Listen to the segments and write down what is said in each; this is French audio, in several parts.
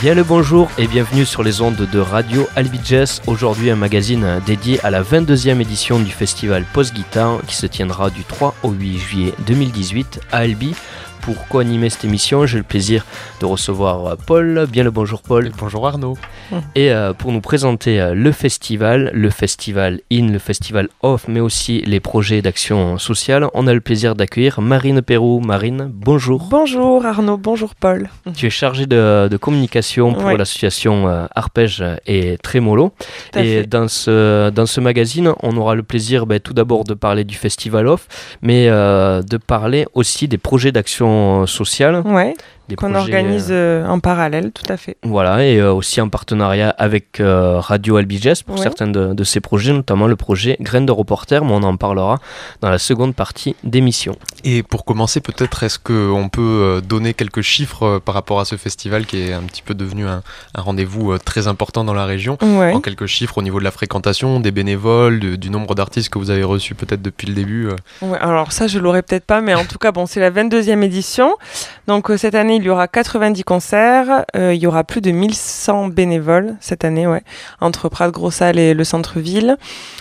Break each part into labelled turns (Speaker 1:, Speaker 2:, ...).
Speaker 1: Bien le bonjour et bienvenue sur les ondes de Radio Albi Jazz. Aujourd'hui un magazine dédié à la 22e édition du festival Post-Guitare qui se tiendra du 3 au 8 juillet 2018 à Albi. Pour co-animer cette émission, j'ai le plaisir de recevoir Paul. Bien le bonjour Paul.
Speaker 2: Bonjour Arnaud.
Speaker 1: Et pour nous présenter le festival in, le festival off, mais aussi les projets d'action sociale, on a le plaisir d'accueillir Marine Perroux. Marine, bonjour.
Speaker 3: Bonjour Arnaud, bonjour Paul.
Speaker 1: Tu es chargée de communication pour l'association Arpège et Trémolo. Et dans ce magazine, on aura le plaisir tout d'abord de parler du festival off, mais de parler aussi des projets d'action sociale.
Speaker 3: Ouais. Qu'on organise en parallèle, tout à fait.
Speaker 1: Voilà, et aussi en partenariat avec Radio Albi Jazz pour certains de ces projets, notamment le projet Graines de Reporter, mais on en parlera dans la seconde partie d'émission.
Speaker 2: Et pour commencer, peut-être, est-ce qu'on peut donner quelques chiffres par rapport à ce festival qui est un petit peu devenu un rendez-vous très important dans la région, en quelques chiffres au niveau de la fréquentation, des bénévoles, du nombre d'artistes que vous avez reçus peut-être depuis le début
Speaker 3: Ouais, alors ça, je l'aurais peut-être pas, mais en tout cas, c'est la 22e édition. Donc cette année, il y aura 90 concerts, il y aura plus de 1100 bénévoles cette année, entre Prat-Gros-Salle et le centre-ville.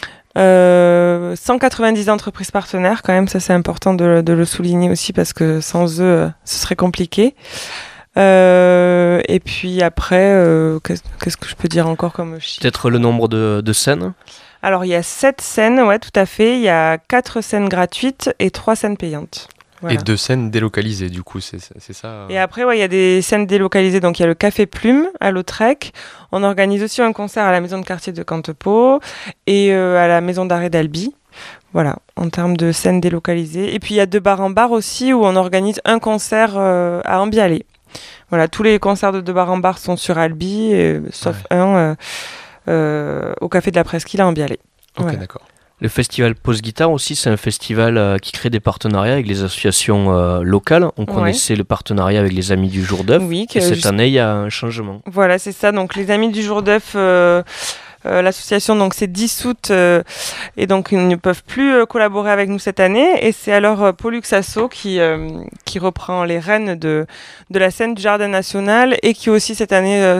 Speaker 3: 190 entreprises partenaires, quand même, ça c'est important de le souligner aussi parce que sans eux, ce serait compliqué. Et puis après, qu'est-ce que je peux dire encore comme chiffre ?
Speaker 1: Peut-être le nombre de scènes ?
Speaker 3: Alors il y a 7 scènes, tout à fait. Il y a 4 scènes gratuites et 3 scènes payantes. Voilà.
Speaker 2: Et 2 scènes délocalisées, du coup, c'est ça
Speaker 3: Et après, il y a des scènes délocalisées. Donc, il y a le Café Plume à Lautrec. On organise aussi un concert à la maison de quartier de Cantepeau et à la maison d'arrêt d'Albi. Voilà, en termes de scènes délocalisées. Et puis, il y a 2 bars en bar aussi où on organise un concert à Ambialé. Voilà, tous les concerts de 2 bars en bar sont sur Albi, sauf un au Café de la Presqu'île à Ambialé.
Speaker 2: Ok,
Speaker 3: voilà.
Speaker 2: d'accord.
Speaker 1: Le festival Post-Guitare aussi, c'est un festival qui crée des partenariats avec les associations locales. On connaissait le partenariat avec les Amis du Jour d'œuf.
Speaker 3: Oui,
Speaker 1: et cette année, il y a un changement.
Speaker 3: Voilà, c'est ça. Donc, les Amis du Jour d'œuf, l'association donc s'est dissoute et donc ils ne peuvent plus collaborer avec nous cette année. Et c'est alors Pollux Asso qui reprend les rênes de la scène du Jardin National et qui aussi cette année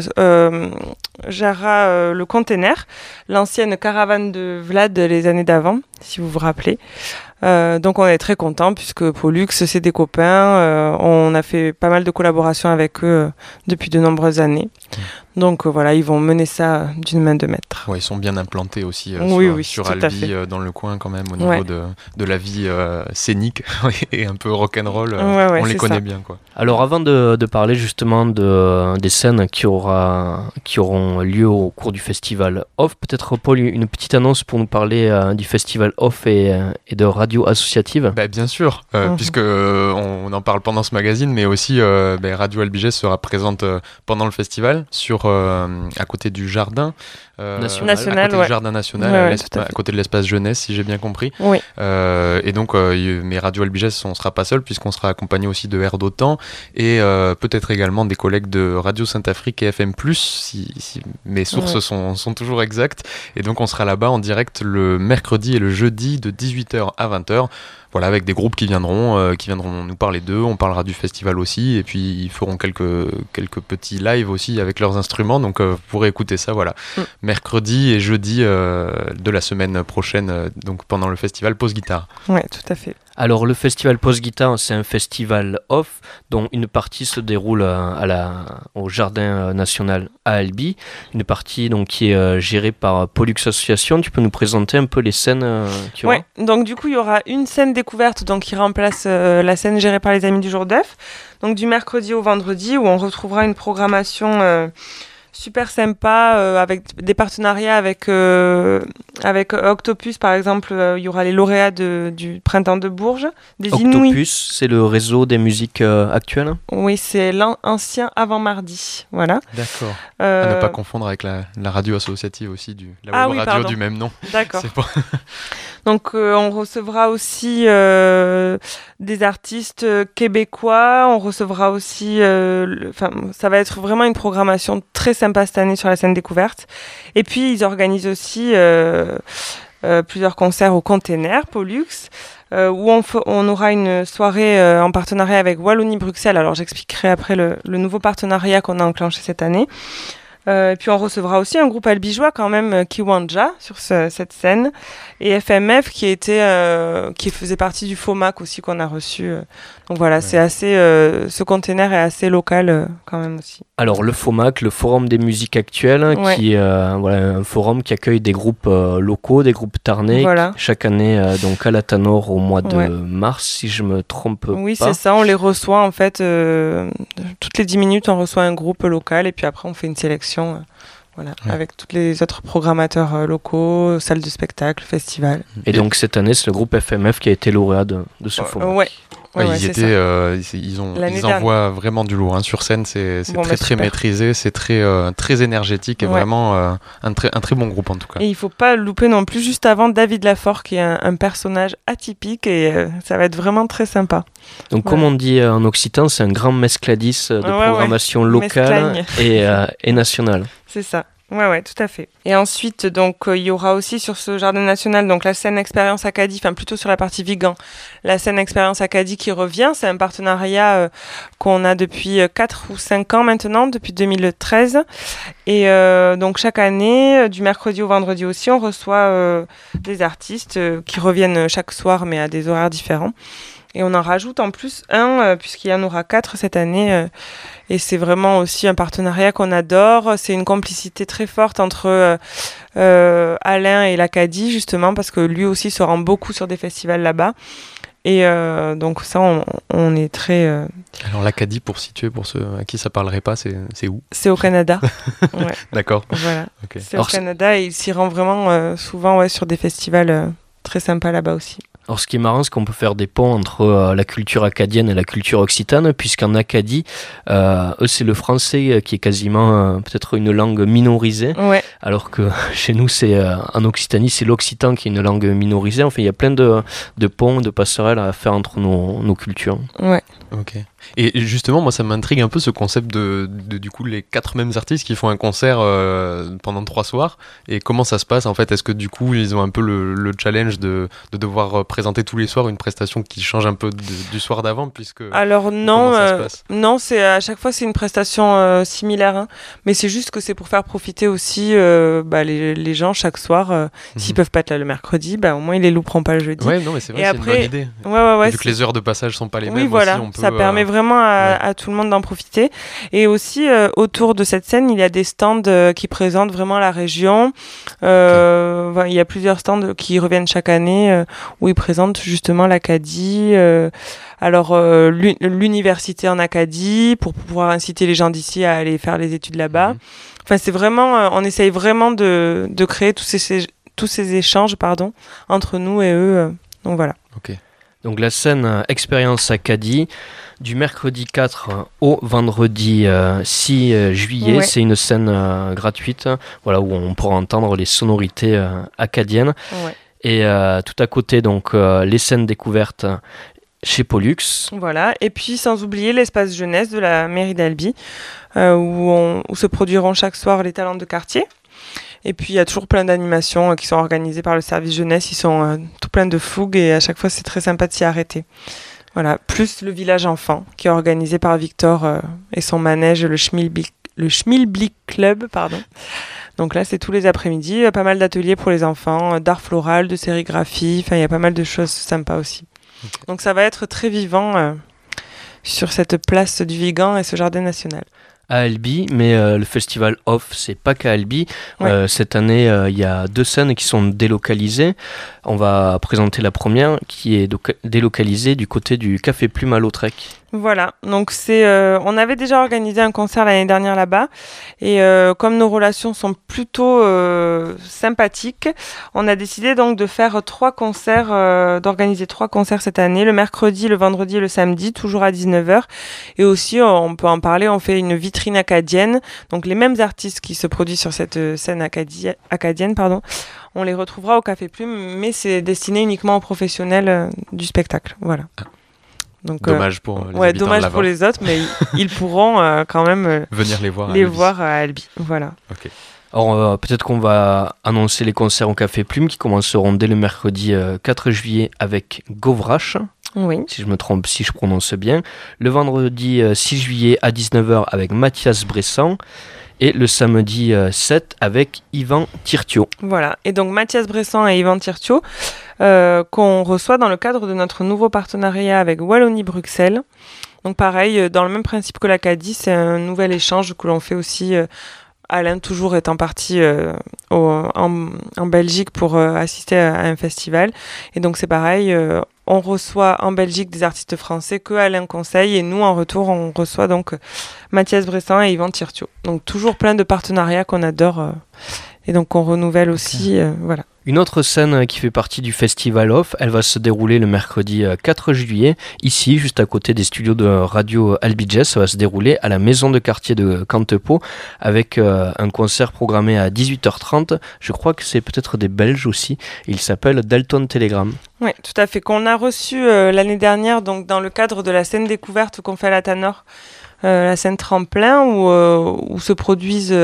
Speaker 3: gérera le Container, l'ancienne caravane de Vlad les années d'avant, si vous vous rappelez. Donc on est très contents puisque Pollux, c'est des copains. On a fait pas mal de collaborations avec eux depuis de nombreuses années. Donc voilà, ils vont mener ça d'une main de maître.
Speaker 2: Ouais, ils sont bien implantés aussi sur Albi, dans le coin quand même, au niveau de la vie scénique et un peu rock'n'roll. On les connaît bien, quoi.
Speaker 1: Alors avant de parler justement des scènes qui auront lieu au cours du festival Off, peut-être Paul, une petite annonce pour nous parler du festival Off et de radio associative.
Speaker 2: Bien sûr, puisque on en parle pendant ce magazine, mais aussi Radio Albi Jazz sera présente pendant le festival à côté du jardin
Speaker 3: national,
Speaker 2: à côté du jardin national, à côté de l'espace jeunesse, si j'ai bien compris.
Speaker 3: Oui.
Speaker 2: Et donc, mais Radio Albi Jazz, on ne sera pas seul puisqu'on sera accompagné aussi de Air d'Otan et peut-être également des collègues de Radio Saint-Afrique et FM+, si mes sources sont toujours exactes. Et donc, on sera là-bas en direct le mercredi et le jeudi de 18h à 20h. Voilà, avec des groupes qui viendront nous parler d'eux. On parlera du festival aussi, et puis ils feront quelques petits lives aussi avec leurs instruments. Donc vous pourrez écouter ça, mercredi et jeudi de la semaine prochaine, donc pendant le festival Post-Guitare.
Speaker 3: Ouais, tout à fait.
Speaker 1: Alors le festival Post-Guitare, c'est un festival off dont une partie se déroule au Jardin National à Albi, une partie donc qui est gérée par Pollux Association. Tu peux nous présenter un peu les scènes qu'il y aura ?
Speaker 3: Ouais, donc du coup il y aura une scène découverte qui remplace la scène gérée par les Amis du Jour d'œuf, donc du mercredi au vendredi où on retrouvera une programmation super sympa avec des partenariats avec Octopus par exemple. Il y aura les lauréats du printemps de Bourges, des Inouïs.
Speaker 1: Octopus, c'est le réseau des musiques actuelles.
Speaker 3: Oui, c'est l'ancien Avant Mardi, voilà.
Speaker 2: D'accord. À ne pas confondre avec la radio associative aussi, la web radio du même nom.
Speaker 3: D'accord.
Speaker 2: C'est pas...
Speaker 3: Donc on recevra aussi des artistes québécois, on recevra aussi, ça va être vraiment une programmation très sympa cette année sur la scène découverte. Et puis ils organisent aussi plusieurs concerts au Container, Pollux, où on aura une soirée en partenariat avec Wallonie-Bruxelles. Alors j'expliquerai après le nouveau partenariat qu'on a enclenché cette année. Et puis on recevra aussi un groupe albigeois quand même, Kiwanja, sur cette scène, et FMF qui faisait partie du FOMAC aussi qu'on a reçu. Donc voilà, c'est assez, ce container est assez local quand même aussi.
Speaker 1: Alors le FOMAC, le Forum des musiques actuelles, qui est un forum qui accueille des groupes locaux, des groupes tarnais, chaque année donc à la Tanor au mois de mars, si je me trompe pas.
Speaker 3: Oui, c'est ça, on les reçoit en fait, toutes les 10 minutes on reçoit un groupe local et puis après on fait une sélection. Avec tous les autres programmateurs locaux, salles de spectacle, festivals.
Speaker 1: Et donc cette année, c'est le groupe FMF qui a été lauréat de ce forum.
Speaker 2: Ils envoient vraiment du lourd. Sur scène, c'est très maîtrisé, c'est très énergétique et vraiment un très bon groupe en tout cas.
Speaker 3: Et il ne faut pas louper non plus juste avant David Lafort qui est un personnage atypique et ça va être vraiment très sympa.
Speaker 1: Donc comme on dit en occitan, c'est un grand mescladis de programmation locale et nationale.
Speaker 3: C'est ça. Ouais, tout à fait. Et ensuite, donc, il y aura aussi sur ce jardin national, donc la scène Expérience Acadie, enfin plutôt sur la partie vegan, la scène Expérience Acadie qui revient. C'est un partenariat qu'on a depuis 4 ou 5 ans maintenant, depuis 2013. Et donc chaque année, du mercredi au vendredi aussi, on reçoit des artistes qui reviennent chaque soir, mais à des horaires différents. Et on en rajoute en plus un, puisqu'il y en aura 4 cette année. Et c'est vraiment aussi un partenariat qu'on adore. C'est une complicité très forte entre Alain et l'Acadie, justement, parce que lui aussi se rend beaucoup sur des festivals là-bas. Et donc ça, on est très...
Speaker 2: Alors l'Acadie, pour situer, pour ceux à qui ça parlerait pas, c'est où ?
Speaker 3: C'est au Canada.
Speaker 2: D'accord.
Speaker 3: Voilà. Okay. C'est au Canada et il s'y rend vraiment souvent sur des festivals très sympas là-bas aussi.
Speaker 1: Alors ce qui est marrant, c'est qu'on peut faire des ponts entre la culture acadienne et la culture occitane, puisqu'en Acadie, eux c'est le français qui est quasiment peut-être une langue minorisée, alors que chez nous, en Occitanie, c'est l'occitan qui est une langue minorisée. Enfin, il y a plein de ponts, de passerelles à faire entre nos cultures.
Speaker 3: Ouais.
Speaker 2: Ok. Et justement, moi, ça m'intrigue un peu ce concept de du coup les 4 mêmes artistes qui font un concert pendant 3 soirs. Et comment ça se passe en fait ? Est-ce que du coup, ils ont un peu le challenge de devoir présenter tous les soirs une prestation qui change un peu du soir d'avant, puisque...
Speaker 3: Alors non, non, à chaque fois c'est une prestation similaire, hein, mais c'est juste que c'est pour faire profiter aussi les gens chaque soir. S'ils peuvent pas être là le mercredi, au moins ils les louperont pas le jeudi.
Speaker 2: Ouais, non, mais c'est vrai, c'est une bonne idée. Vu que les heures de passage sont pas les mêmes.
Speaker 3: Voilà.
Speaker 2: Aussi, on peut,
Speaker 3: ça permet vraiment à tout le monde d'en profiter. Et aussi, autour de cette scène, il y a des stands qui présentent vraiment la région. Il y a plusieurs stands qui reviennent chaque année où ils présentent justement l'Acadie. L'université en Acadie pour pouvoir inciter les gens d'ici à aller faire les études là-bas. Enfin, c'est vraiment... on essaye vraiment de créer tous ces échanges entre nous et eux. Donc voilà.
Speaker 1: Ok. Donc la scène Expérience Acadie, du mercredi 4 au vendredi 6 juillet, c'est une scène gratuite, où on pourra entendre les sonorités acadiennes. Et tout à côté, donc les scènes découvertes chez Pollux.
Speaker 3: Voilà, et puis sans oublier l'espace jeunesse de la mairie d'Albi, où se produiront chaque soir les talents de quartier. Et puis il y a toujours plein d'animations qui sont organisées par le service jeunesse, ils sont tout plein de fougue et à chaque fois c'est très sympa de s'y arrêter. Voilà, plus le village enfant qui est organisé par Victor et son manège, le Schmilblick Club, Donc là c'est tous les après-midi, pas mal d'ateliers pour les enfants, d'art floral, de sérigraphie, il y a pas mal de choses sympas aussi. Okay. Donc ça va être très vivant sur cette place du Vigan et ce jardin national.
Speaker 1: À Albi, mais le festival Off, c'est pas qu'à Albi. Cette année, il y a 2 scènes qui sont délocalisées. On va présenter la première qui est délocalisée du côté du Café Plume à Lautrec.
Speaker 3: Voilà, donc on avait déjà organisé un concert l'année dernière là-bas et comme nos relations sont plutôt sympathiques, on a décidé donc de faire 3 concerts, d'organiser 3 concerts cette année, le mercredi, le vendredi et le samedi, toujours à 19h. Et aussi, on peut en parler, on fait une vitrine acadienne, donc les mêmes artistes qui se produisent sur cette scène acadienne, on les retrouvera au Café Plume, mais c'est destiné uniquement aux professionnels du spectacle, voilà. Donc,
Speaker 2: dommage pour les habitants
Speaker 3: dommage
Speaker 2: de
Speaker 3: pour les autres, mais ils pourront quand même
Speaker 2: venir les voir
Speaker 3: à Albi. Voilà.
Speaker 2: Okay.
Speaker 1: Alors peut-être qu'on va annoncer les concerts au Café Plume qui commenceront dès le mercredi 4 juillet avec Govrache.
Speaker 3: Oui.
Speaker 1: Si je prononce bien. Le vendredi 6 juillet à 19h avec Mathias Bressan. Et le samedi 7 avec Yvan Tirtio.
Speaker 3: Voilà, et donc Mathias Bressan et Yvan Tirtio, qu'on reçoit dans le cadre de notre nouveau partenariat avec Wallonie-Bruxelles. Donc pareil, dans le même principe que l'Acadie, c'est un nouvel échange que l'on fait aussi, Alain toujours étant parti en Belgique pour assister à un festival. Et donc c'est pareil, on reçoit en Belgique des artistes français que Alain conseille, et nous en retour on reçoit donc Mathias Bressan et Yvan Tirtio. Donc toujours plein de partenariats qu'on adore et donc on renouvelle aussi. Voilà.
Speaker 1: Une autre scène qui fait partie du Festival Off, elle va se dérouler le mercredi 4 juillet, ici, juste à côté des studios de Radio Albi Jazz. Ça va se dérouler à la maison de quartier de Cantepo, avec un concert programmé à 18h30. Je crois que c'est peut-être des Belges aussi. Il s'appelle Dalton Telegram.
Speaker 3: Oui, tout à fait. Qu'on a reçu l'année dernière, donc dans le cadre de la scène découverte qu'on fait à la Tanor, la scène tremplin, où se produisent...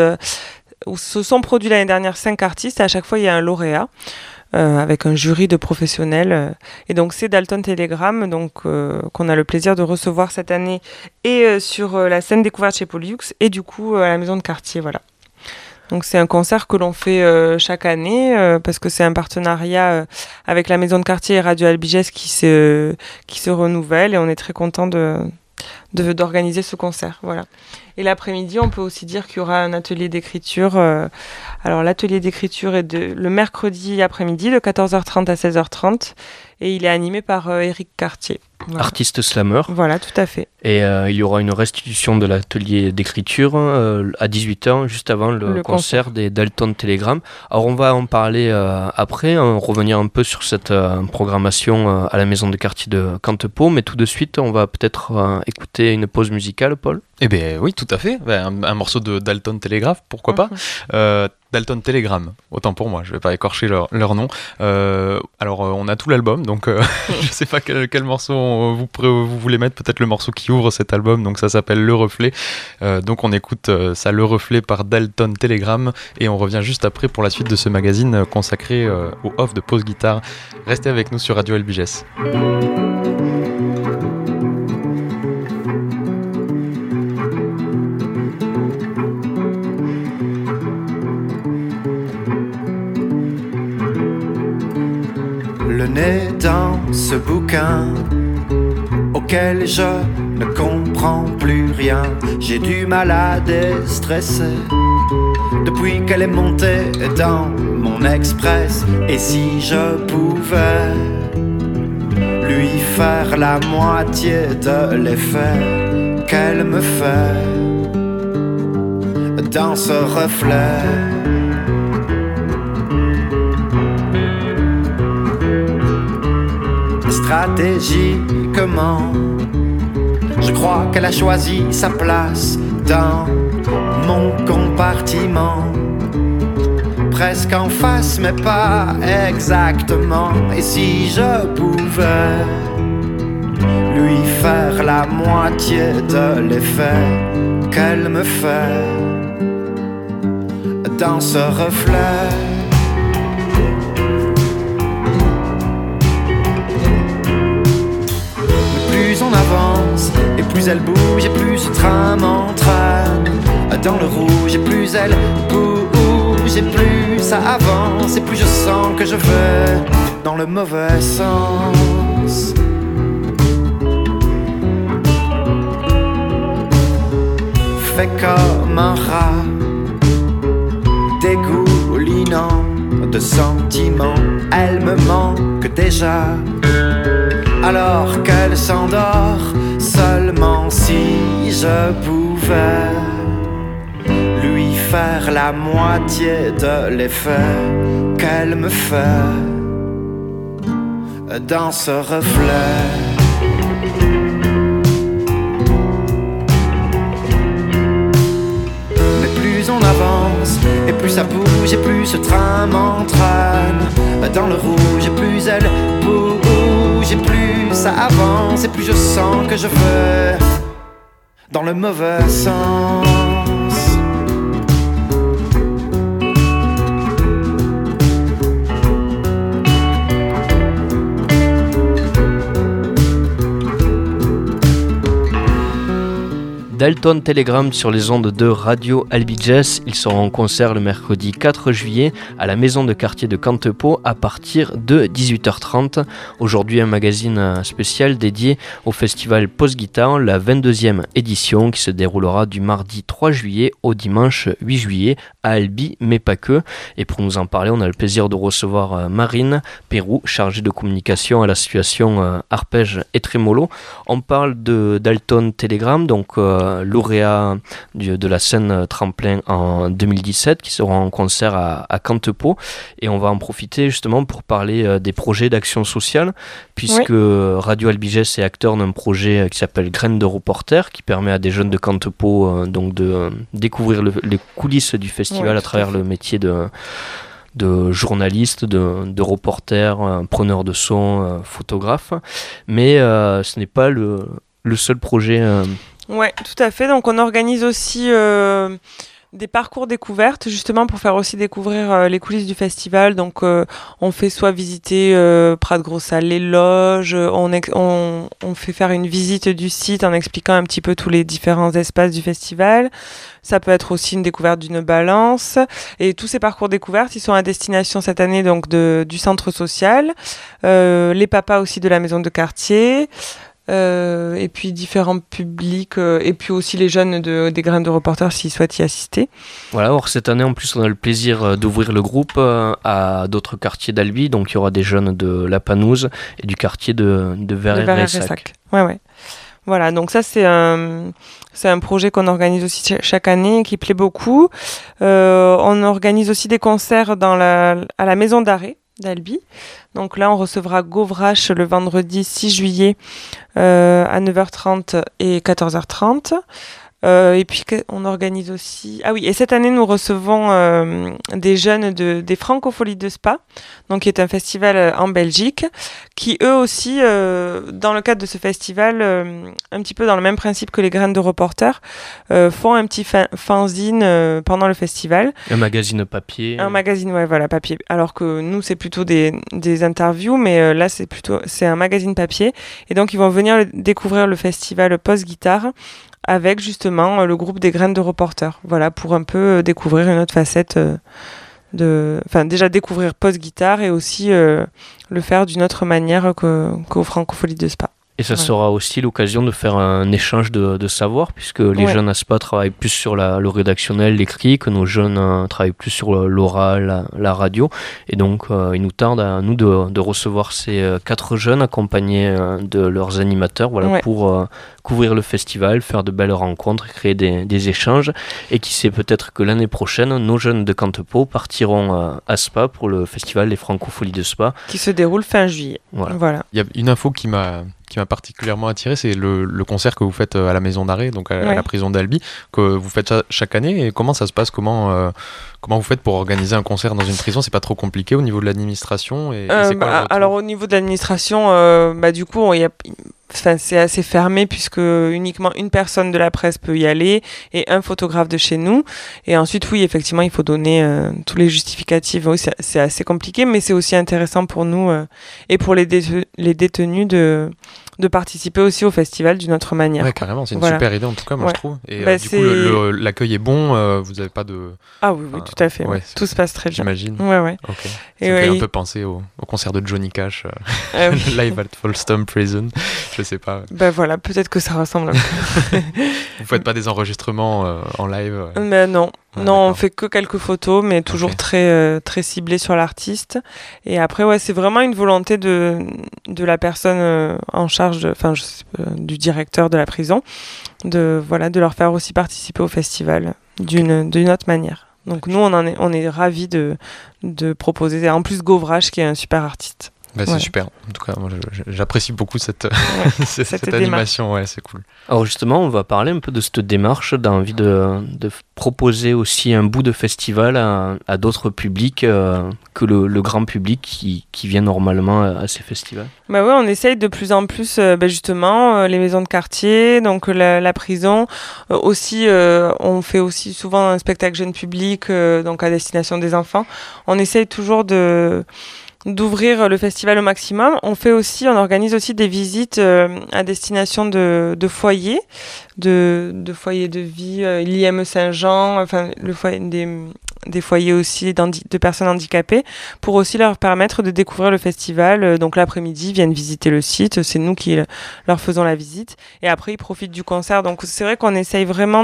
Speaker 3: où se sont produits l'année dernière 5 artistes, et à chaque fois il y a un lauréat avec un jury de professionnels, et donc c'est Dalton Telegram donc, qu'on a le plaisir de recevoir cette année, et sur la scène découverte chez Polyux, et du coup à la maison de quartier. Voilà. Donc c'est un concert que l'on fait chaque année, parce que c'est un partenariat avec la maison de quartier et Radio Albi Jazz qui se renouvelle, et on est très content d'organiser ce concert. Voilà. Et l'après-midi, on peut aussi dire qu'il y aura un atelier d'écriture. Alors l'atelier d'écriture est le mercredi après-midi de 14h30 à 16h30, et il est animé par Éric Cartier. Voilà.
Speaker 1: Artiste slammer.
Speaker 3: Voilà, tout à fait.
Speaker 1: Et il y aura une restitution de l'atelier d'écriture à 18h, juste avant le concert des Dalton Telegram. Alors on va en parler après, revenir un peu sur cette programmation à la maison de quartier de Cantepo, mais tout de suite, on va peut-être écouter une pause musicale, Paul.
Speaker 2: Eh bien oui, tout à fait. Un morceau de Dalton Telegraph, pourquoi pas. Dalton Telegram, autant pour moi, je vais pas écorcher leur nom. Alors on a tout l'album, donc je sais pas quel morceau vous voulez mettre, peut-être le morceau qui ouvre cet album, donc ça s'appelle Le Reflet. Donc on écoute ça, Le Reflet par Dalton Telegram, et on revient juste après pour la suite de ce magazine consacré au off de Pause Guitare. Restez avec nous sur Radio Albi Jazz.
Speaker 4: Le nez dans ce bouquin auquel je ne comprends plus rien. J'ai du mal à déstresser depuis qu'elle est montée dans mon express. Et si je pouvais lui faire la moitié de l'effet qu'elle me fait dans ce reflet. Stratégiquement, je crois qu'elle a choisi sa place dans mon compartiment, presque en face mais pas exactement. Et si je pouvais lui faire la moitié de l'effet qu'elle me fait dans ce reflet. On avance, et plus elle bouge, et plus ce train m'entraîne dans le rouge, et plus elle bouge, et plus ça avance, et plus je sens que je vais dans le mauvais sens. Fait comme un rat dégoulinant de sentiments, elle me manque déjà. Alors qu'elle s'endort, seulement si je pouvais lui faire la moitié de l'effet qu'elle me fait dans ce reflet. Mais plus on avance, et plus ça bouge, et plus ce train m'entraîne dans le rouge, et plus elle bouge, et plus ça avance, et plus je sens que je vais dans le mauvais sens.
Speaker 1: Dalton Telegram sur les ondes de Radio Albi Jazz. Ils seront en concert le mercredi 4 juillet à la maison de quartier de Cantepeau à partir de 18h30. Aujourd'hui, un magazine spécial dédié au festival Post-Guitare, la 22e édition qui se déroulera du mardi 3 juillet au dimanche 8 juillet à Albi, mais pas que. Et pour nous en parler, on a le plaisir de recevoir Marine Pérou, chargée de communication à l'association Arpège et Trémolo. On parle de Dalton Telegram, donc lauréat de la scène Tremplin en 2017, qui sera en concert à Cantepeau. Et on va en profiter justement pour parler des projets d'action sociale, puisque Radio Albi Jazz est acteur d'un projet qui s'appelle Graines de reporter, qui permet à des jeunes de Cantepeau donc de découvrir les coulisses du festival à travers le métier de journaliste, de reporter, preneur de son, photographe. Mais ce n'est pas le seul projet.
Speaker 3: Ouais, tout à fait. Donc on organise aussi des parcours découvertes, justement pour faire aussi découvrir les coulisses du festival. Donc on fait soit visiter Prat Grossal, les loges, on fait faire une visite du site en expliquant un petit peu tous les différents espaces du festival. Ça peut être aussi une découverte d'une balance. Et tous ces parcours découvertes, ils sont à destination cette année donc du centre social, les papas aussi de la maison de quartier, et puis différents publics, et puis aussi les jeunes des graines de reporters s'ils souhaitent y assister.
Speaker 1: Voilà, alors cette année en plus on a le plaisir d'ouvrir le groupe à d'autres quartiers d'Albi, donc il y aura des jeunes de La Panouse et du quartier de Verret-Ressac.
Speaker 3: Ouais. Voilà, donc ça c'est un projet qu'on organise aussi chaque année qui plaît beaucoup. On organise aussi des concerts à la maison d'arrêt d'Albi. Donc là, on recevra Govrache le vendredi 6 juillet à 9h30 et 14h30. Et puis on organise aussi... Ah oui, et cette année, nous recevons des jeunes des Francopholies de Spa, donc qui est un festival en Belgique, qui eux aussi, dans le cadre de ce festival, un petit peu dans le même principe que les graines de reporter, font un petit fanzine pendant le festival.
Speaker 1: Un magazine papier.
Speaker 3: Un magazine, ouais, voilà, papier. Alors que nous, c'est plutôt des interviews, mais là, c'est un magazine papier. Et donc, ils vont venir découvrir le festival Post-Guitare avec justement le groupe des graines de reporter. Voilà, pour un peu découvrir une autre facette déjà découvrir Post-Guitare et aussi le faire d'une autre manière qu'aux Francopholies de Spa.
Speaker 1: Et ça sera aussi l'occasion de faire un échange de savoir, puisque les jeunes à SPA travaillent plus sur le rédactionnel, l'écrit, que nos jeunes travaillent plus sur l'oral, la radio. Et donc, il nous tarde à nous de recevoir ces 4 jeunes accompagnés de leurs animateurs, pour couvrir le festival, faire de belles rencontres, créer des échanges. Et qui sait, peut-être que l'année prochaine, nos jeunes de Cantepeau partiront à SPA pour le festival Les Francopholies de SPA.
Speaker 3: Qui se déroule fin juillet. Voilà.
Speaker 2: Il y a une info qui m'a particulièrement attiré, c'est le concert que vous faites à la maison d'arrêt, donc à la prison d'Albi, que vous faites chaque année. Et comment ça se passe, comment vous faites pour organiser un concert dans une prison? C'est pas trop compliqué au niveau de l'administration
Speaker 3: Alors au niveau de l'administration, du coup, c'est assez fermé puisque uniquement une personne de la presse peut y aller et un photographe de chez nous. Et ensuite, oui, effectivement, il faut donner tous les justificatifs. Oui, c'est assez compliqué, mais c'est aussi intéressant pour nous et pour les détenus de participer aussi au festival d'une autre manière.
Speaker 2: Ouais, carrément, c'est une super idée en tout cas, moi je trouve. Et du coup, l'accueil est bon, vous n'avez pas de...
Speaker 3: Ah oui, tout à fait. Tout se passe très bien.
Speaker 2: J'imagine.
Speaker 3: Ouais.
Speaker 2: Okay. Ça fait un peu penser au concert de Johnny Cash, live at Folstom Prison. Je sais pas.
Speaker 3: Voilà, peut-être que ça ressemble un peu.
Speaker 2: Vous faites pas des enregistrements en live
Speaker 3: Non. Non, on fait que quelques photos, mais toujours très ciblées sur l'artiste. Et après, c'est vraiment une volonté de la personne en charge, du directeur de la prison, de leur faire aussi participer au festival d'une autre manière. Donc nous, on est ravis de proposer. En plus, Govrache, qui est un super artiste.
Speaker 2: C'est super. En tout cas, moi, j'apprécie beaucoup cette animation. Ouais, c'est cool.
Speaker 1: Alors justement, on va parler un peu de cette démarche d'envie de proposer aussi un bout de festival à d'autres publics que le grand public qui vient normalement à ces festivals.
Speaker 3: On essaye de plus en plus justement les maisons de quartier, donc la prison. Aussi, on fait aussi souvent un spectacle jeune public, donc à destination des enfants. On essaye toujours d'ouvrir le festival au maximum. On organise aussi des visites à destination de foyers, de foyers de vie, l'IME Saint-Jean, enfin le foyer des foyers aussi de personnes handicapées, pour aussi leur permettre de découvrir le festival. Donc l'après-midi, ils viennent visiter le site, c'est nous qui leur faisons la visite, et après ils profitent du concert. Donc c'est vrai qu'on essaye vraiment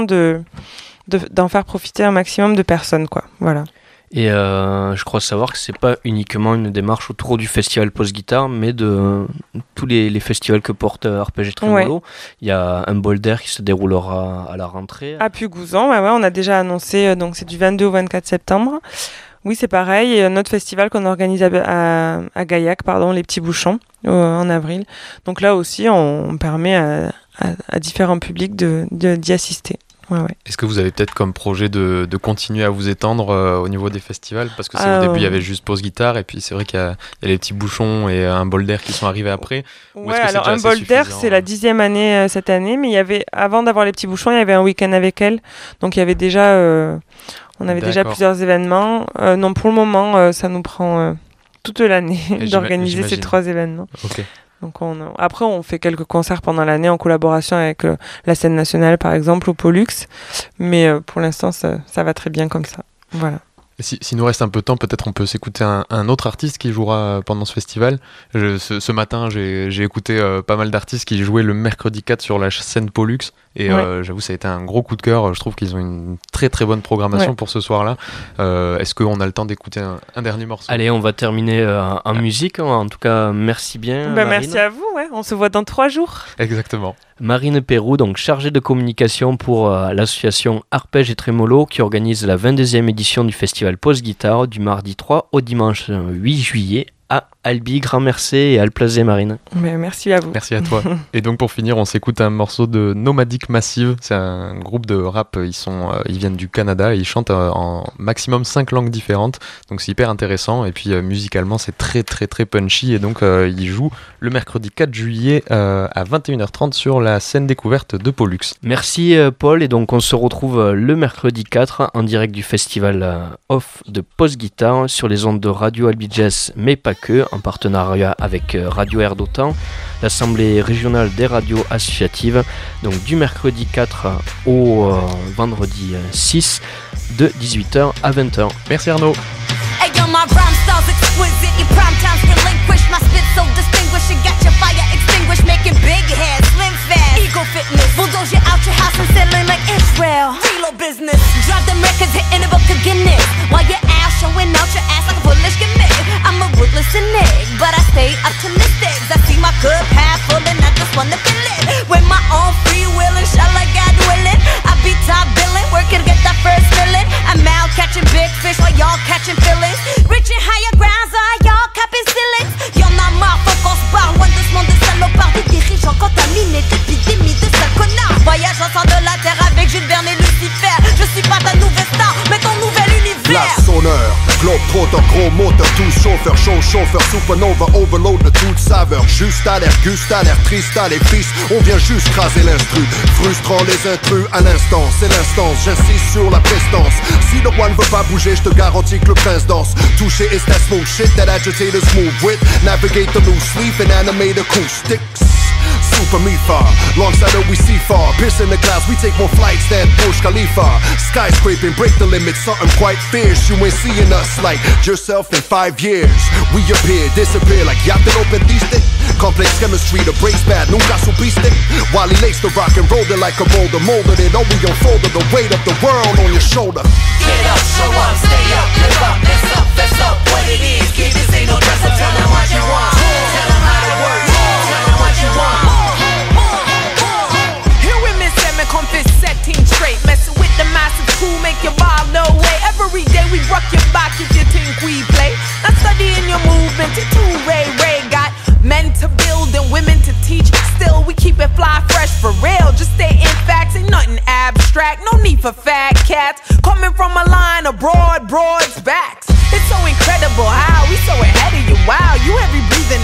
Speaker 3: d'en faire profiter un maximum de personnes, quoi. Voilà.
Speaker 1: Et je crois savoir que c'est pas uniquement une démarche autour du festival Post-Guitare, mais de tous les festivals que porte RPG Trémolo. Ouais. Il y a un bol d'air qui se déroulera à la rentrée.
Speaker 3: À Pugouzan, on a déjà annoncé, donc c'est du 22 au 24 septembre. Oui, c'est pareil. Et un autre festival qu'on organise à Gaillac, les Petits Bouchons, en avril. Donc là aussi, on permet à différents publics d'y assister. Ouais.
Speaker 2: Est-ce que vous avez peut-être comme projet de continuer à vous étendre au niveau des festivals ? Parce que au début, il y avait juste Pause Guitare, et puis c'est vrai qu'il y a les Petits Bouchons et un bol d'air qui sont arrivés après.
Speaker 3: Ouais, alors un bol d'air, c'est la 10e année cette année, mais avant d'avoir les Petits Bouchons, il y avait un week-end avec elle. Donc il y avait déjà, on avait déjà plusieurs événements. Non, pour le moment, ça nous prend toute l'année d'organiser ces 3 événements.
Speaker 2: Ok.
Speaker 3: Donc après, on fait quelques concerts pendant l'année en collaboration avec la scène nationale, par exemple, au Pollux. Mais pour l'instant, ça va très bien comme ça. Voilà.
Speaker 2: S'il nous reste un peu de temps, peut-être on peut s'écouter un autre artiste qui jouera pendant ce festival. Ce matin, j'ai écouté pas mal d'artistes qui jouaient le mercredi 4 sur la scène Pollux. Et j'avoue, ça a été un gros coup de cœur. Je trouve qu'ils ont une très très bonne programmation pour ce soir-là. Est-ce qu'on a le temps d'écouter un dernier morceau ?
Speaker 1: Allez, on va terminer en musique. En tout cas, merci bien, Marine.
Speaker 3: Merci à vous. On se voit dans 3 jours.
Speaker 2: Exactement.
Speaker 1: Marine Perroux, donc chargée de communication pour l'association Arpège et Trémolo, qui organise la 22e édition du festival Pause Guitare du mardi 3 au dimanche 8 juillet à Albi. Grand merci et à le plaisir, Marine.
Speaker 3: Mais merci à vous.
Speaker 2: Merci à toi. Et donc pour finir, on s'écoute un morceau de Nomadic Massive. C'est un groupe de rap. Ils viennent du Canada et ils chantent en maximum 5 langues différentes. Donc c'est hyper intéressant. Et puis musicalement, c'est très très très punchy. Et donc ils jouent le mercredi 4 juillet à 21h30 sur la scène découverte de Pollux.
Speaker 1: Merci Paul. Et donc on se retrouve le mercredi 4 en direct du festival off de Pause Guitare sur les ondes de Radio Albi Jazz, mais pas que, en partenariat avec Radio Air d'Otan, l'Assemblée régionale des radios associatives, donc du mercredi 4 au vendredi 6 de 18h à 20h.
Speaker 2: Merci Arnaud.
Speaker 5: Hey yo, my rhyme style's exquisite, your prime time's relinquished, my spit so distinguished, it got your fire extinguished, making big heads, slim fast, ego fitness, bulldoze you out your house and settling like Israel, reload business, drop them records, hitting the book of Guinness, while your ass showing out your ass like a foolish gimmick, I'm a ruthless cynic, but I stay optimistic, I see my cup half full and I just wanna fill it, with my own free will, inshallah God willing, I be top billing, working to get that first filling, I'm out catching big fish while y'all catching feelings. Reaching higher grounds, y'all capping ceilings. Y'en a marre, faut qu'on se barre loin de ce monde de salopards, des dirigeants contaminés d'épidémies de sales connards. Voyage en sang de la terre avec Jules Verne et Lucifer. Je suis pas ta nouvelle star, mais ton nouvel univers.
Speaker 6: Place sonneur, globe trotteur, gros moteur, tout chauffeur, chauffeur, supernova, overload de toute saveur. Juste à l'air, guste à l'air, triste à les fils. On vient juste craser l'instru, frustrant les intrus à l'instant. C'est l'instance, j'insiste sur la prestance. Si le roi ne veut pas bouger, je te garantis que le prince danse. Toucher is that smooth shit that agitators move with. Navigate the loose leaf and animate acoustics. Super Mifa, alongside her we see far. Pierce in the clouds, we take more flights than Burj Khalifa. Skyscraping, break the limits, something quite fierce. You ain't seeing us like yourself in 5 years. We appear, disappear like yachten open thiste. Complex chemistry, the brace bad, nunca supiste. While he laced the rock and rolled it like a boulder. Molded it, oh we unfolded the weight of the world on your shoulder.
Speaker 7: Get up, show up, stay up, live up, fess up, what it is. Kid, this ain't no dress up, tell them what you want. Tell them how it works, tell them what you want.
Speaker 8: Here women say me come fit setting straight. Messing with the massive crew, make your vibe no way. Every day we rock your back if you think we play. Not studying your movement, it's too Ray got men to build and women to teach. Still we keep it fly fresh for real. Just stay in facts, ain't nothing abstract. No need for fat cats. Coming from a line of broads backs. It's so incredible how we so ahead of you. Wow, you every breathing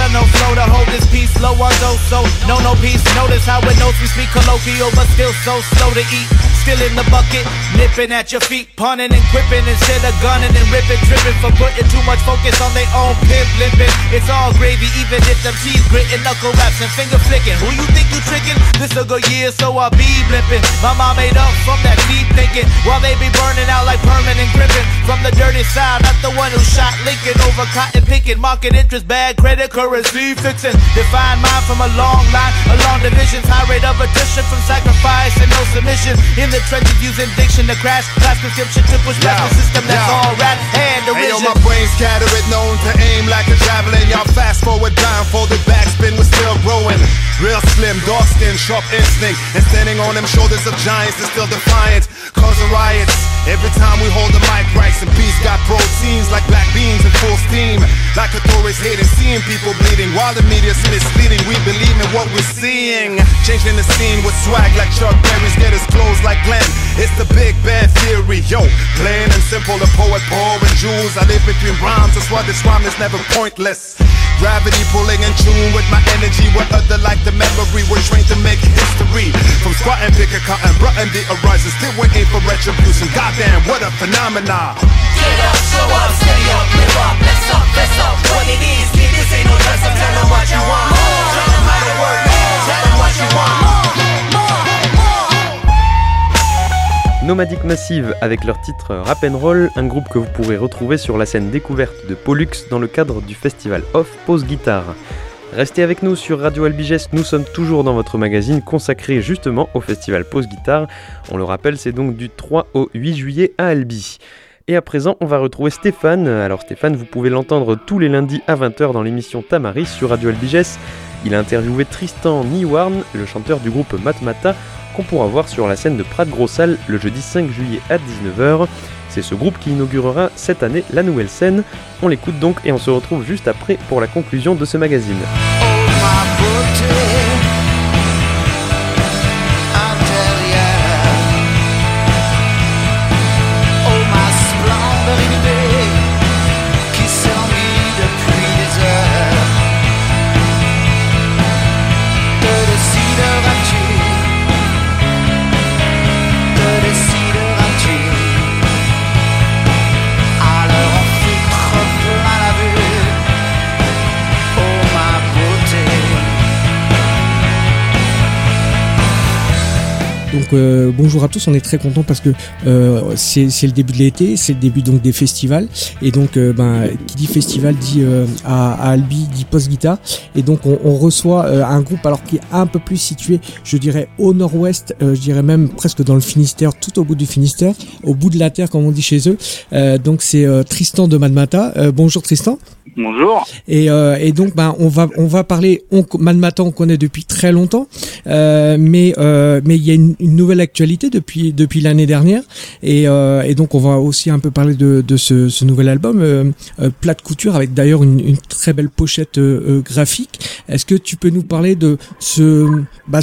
Speaker 7: got no flow to hold this piece low or low, so no peace. Notice how it knows we speak colloquial, but still so slow to eat. Still in the bucket, nipping at your feet, punning and quipping instead of gunning and ripping, tripping for putting too much focus on their own pimp limping. It's all gravy, even if them teeth gritting, knuckle raps and finger flicking. Who you think you tricking? This a good year, so I be blimping. My mom made up from that deep thinking, while they be burning out like permanent gripping. From the dirty side, not the one who shot Lincoln over cotton picking. Market interest, bad credit, currency fixing. Define mine from a long line, a long divisions, high rate of attrition from sacrifice and no submission. In the trenches using diction to crash, class prescription to push back the system that's all rap and derision.
Speaker 6: Hey, yo, my brain's scattered, known to aim like a javelin. Y'all fast forward, blindfolded, backspin, we're still growing. Real slim, dark skin, sharp instinct, and standing on them shoulders of giants is still defiant. Causing riots every time we hold the mic. Rice and peace got proteins like black beans in full steam. Like authorities hating, seeing people bleeding, while the media's misleading. We believe in what we're seeing. Changing the scene with swag like Chuck Berry's, get his clothes like Glenn. It's the Big Bang Theory, yo. Plain and simple, the poet pouring jewels. I live between rhymes, that's why this rhyme is never pointless. Gravity pulling in tune with my energy. What other like the memory, we're trained to make history. From squatting, pick a cotton, brutting the horizon, still waiting for retribution. Goddamn, what a phenomenon.
Speaker 7: Get up, show up, stay up, live up, let's up, what it is, kid, this ain't no dress up, tell them what you want, tell them how to work, tell them what you want.
Speaker 1: Nomadic Massive avec leur titre Rap and Roll, un groupe que vous pourrez retrouver sur la scène découverte de Pollux dans le cadre du festival Off Pause Guitare. Restez avec nous sur Radio Albiges, nous sommes toujours dans votre magazine consacré justement au festival Pause Guitare. On le rappelle, c'est donc du 3 au 8 juillet à Albi. Et à présent, on va retrouver Stéphane. Alors Stéphane, vous pouvez l'entendre tous les lundis à 20h dans l'émission Tamaris sur Radio Albiges. Il a interviewé Tristan Niwarn, le chanteur du groupe Matmata, qu'on pourra voir sur la scène de Prat-Gros-Salle le jeudi 5 juillet à 19h. C'est ce groupe qui inaugurera cette année la nouvelle scène. On l'écoute donc et on se retrouve juste après pour la conclusion de ce magazine.
Speaker 9: Donc bonjour à tous, on est très contents parce que c'est le début de l'été, c'est le début donc des festivals et donc qui dit festival dit à Albi dit Post Guitare et donc on reçoit un groupe alors qui est un peu plus situé, je dirais au nord-ouest, je dirais même presque dans le Finistère, tout au bout du Finistère, au bout de la terre comme on dit chez eux. Donc c'est Tristan de Matmata. Bonjour Tristan.
Speaker 10: Bonjour.
Speaker 9: Et donc on va parler. Matmata on connaît depuis très longtemps, mais il y a une nouvelle actualité depuis l'année dernière et donc on va aussi un peu parler de ce nouvel album Plat de couture avec d'ailleurs une très belle pochette graphique. Est-ce que tu peux nous parler de ce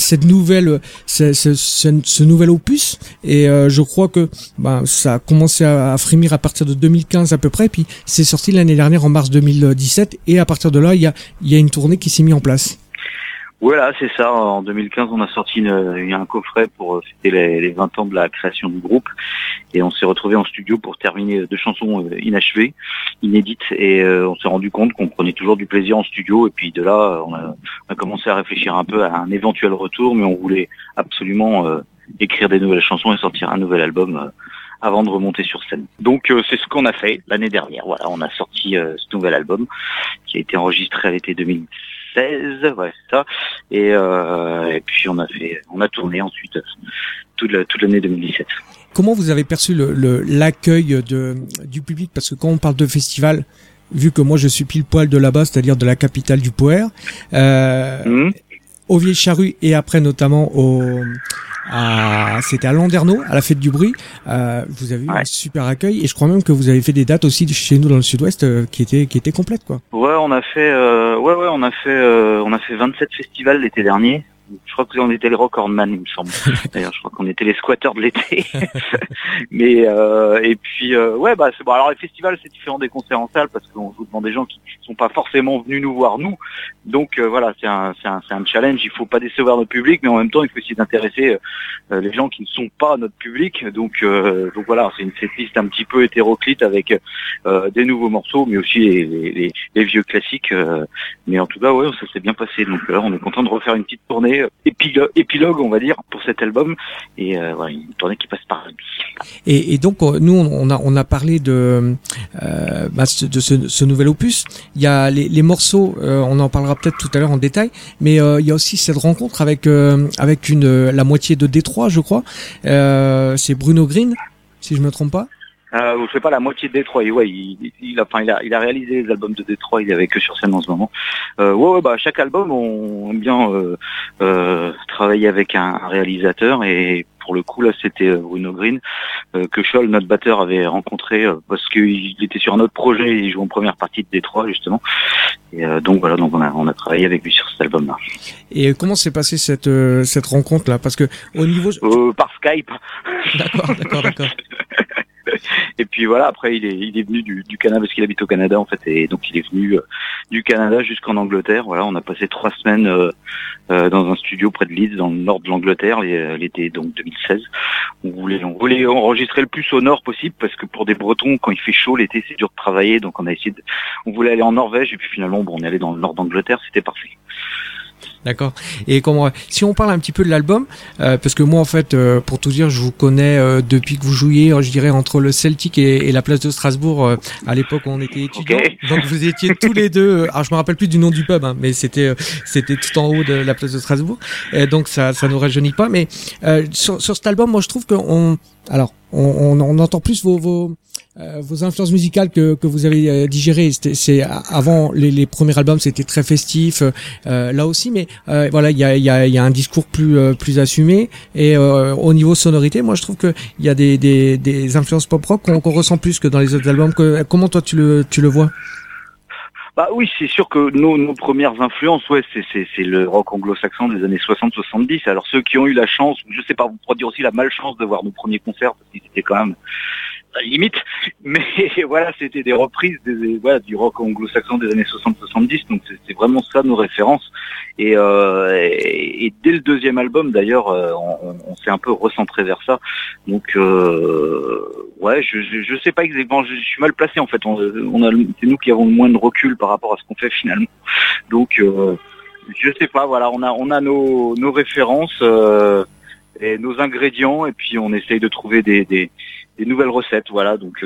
Speaker 9: nouvel opus et je crois que ça a commencé à frémir à partir de 2015 à peu près, puis c'est sorti l'année dernière en mars 2017 et à partir de là il y a une tournée qui s'est mise en place.
Speaker 10: Voilà, c'est ça. En 2015, on a sorti un coffret pour fêter les 20 ans de la création du groupe. Et on s'est retrouvé en studio pour terminer 2 chansons inachevées, inédites. Et on s'est rendu compte qu'on prenait toujours du plaisir en studio. Et puis de là, on a commencé à réfléchir un peu à un éventuel retour. Mais on voulait absolument écrire des nouvelles chansons et sortir un nouvel album avant de remonter sur scène. Donc c'est ce qu'on a fait l'année dernière. Voilà, on a sorti ce nouvel album qui a été enregistré à l'été 2016. Ouais, c'est ça. Et puis on a tourné ensuite toute l'année 2017.
Speaker 9: Comment vous avez perçu l'accueil du public? Parce que quand on parle de festival, vu que moi je suis pile poil de là-bas, c'est-à-dire de la capitale du Poher, au Vieille-Charrue et après notamment c'était à Landerneau, à la Fête du Bruit, vous avez eu un super accueil et je crois même que vous avez fait des dates aussi chez nous dans le sud-ouest qui étaient complètes quoi.
Speaker 10: Ouais, on a fait 27 festivals l'été dernier. Je crois qu'on était les Recordman, il me semble. D'ailleurs, je crois qu'on était les squatteurs de l'été. Mais et puis ouais, bah c'est bon. Alors les festivals, c'est différent des concerts en salle parce qu'on joue devant des gens qui sont pas forcément venus nous voir nous. Donc voilà, c'est un challenge. Il faut pas décevoir notre public, mais en même temps, il faut essayer d'intéresser les gens qui ne sont pas notre public. Donc voilà, c'est une setlist un petit peu hétéroclite avec des nouveaux morceaux, mais aussi les vieux classiques. Mais en tout cas, ouais, ça s'est bien passé. Donc là, on est content de refaire une petite tournée épilogue, on va dire, pour cet album. Et voilà, une tournée qui passe par Albi.
Speaker 9: Et donc nous, on a parlé de ce nouvel opus. Il y a les morceaux, on en parlera peut-être tout à l'heure en détail, mais il y a aussi cette rencontre avec la moitié de Détroit, je crois. C'est Bruno Green, si je me trompe pas.
Speaker 10: Je sais pas, la moitié de Détroit. Ouais, il a réalisé les albums de Détroit. Il est avec eux sur scène en ce moment. Ouais, bah chaque album, on aime bien travailler avec un réalisateur, et pour le coup là, c'était Bruno Green que Scholl, notre batteur, avait rencontré parce qu'il était sur un autre projet. Il joue en première partie de Détroit justement. Et donc voilà, donc on a travaillé avec lui sur cet album-là.
Speaker 9: Et comment s'est passée cette rencontre-là? Parce que au niveau
Speaker 10: par Skype.
Speaker 9: D'accord.
Speaker 10: Et puis voilà, après il est venu du Canada parce qu'il habite au Canada en fait, et donc il est venu du Canada jusqu'en Angleterre. Voilà, on a passé 3 semaines dans un studio près de Leeds, dans le nord de l'Angleterre, l'été donc 2016. On voulait enregistrer le plus au nord possible parce que pour des Bretons, quand il fait chaud l'été, c'est dur de travailler. Donc on voulait aller en Norvège, et puis finalement on est allé dans le nord d'Angleterre, c'était parfait.
Speaker 9: D'accord. Et si on parle un petit peu de l'album, parce que moi en fait, pour tout dire, je vous connais depuis que vous jouiez, je dirais, entre le Celtic et la place de Strasbourg, à l'époque où on était étudiants. Okay. Donc vous étiez tous les deux. Alors je me rappelle plus du nom du pub, mais c'était tout en haut de la place de Strasbourg. Et donc ça nous rajeunit pas. Mais sur cet album, moi je trouve qu'on entend plus vos influences musicales que vous avez digérées. C'est avant les premiers albums, c'était très festif, là aussi, mais voilà, il y a un discours plus assumé, et au niveau sonorité, moi je trouve que il y a des influences pop rock qu'on ressent plus que dans les autres albums. Comment toi tu le vois?
Speaker 10: Bah oui, c'est sûr que nos premières influences, ouais, c'est le rock anglo-saxon des années 60-70. Alors ceux qui ont eu la chance, je sais pas, vous pourrez dire aussi la malchance de voir nos premiers concerts, parce qu'ils étaient quand même à la limite, mais voilà, c'était des reprises du rock anglo-saxon des années 60-70, donc c'est vraiment ça nos références. Et dès le deuxième album d'ailleurs, on s'est un peu recentré vers ça. Donc ouais, je sais pas exactement, je suis mal placé en fait. C'est nous qui avons le moins de recul par rapport à ce qu'on fait finalement. Donc je sais pas, voilà, on a nos références et nos ingrédients, et puis on essaye de trouver des nouvelles recettes, voilà. Donc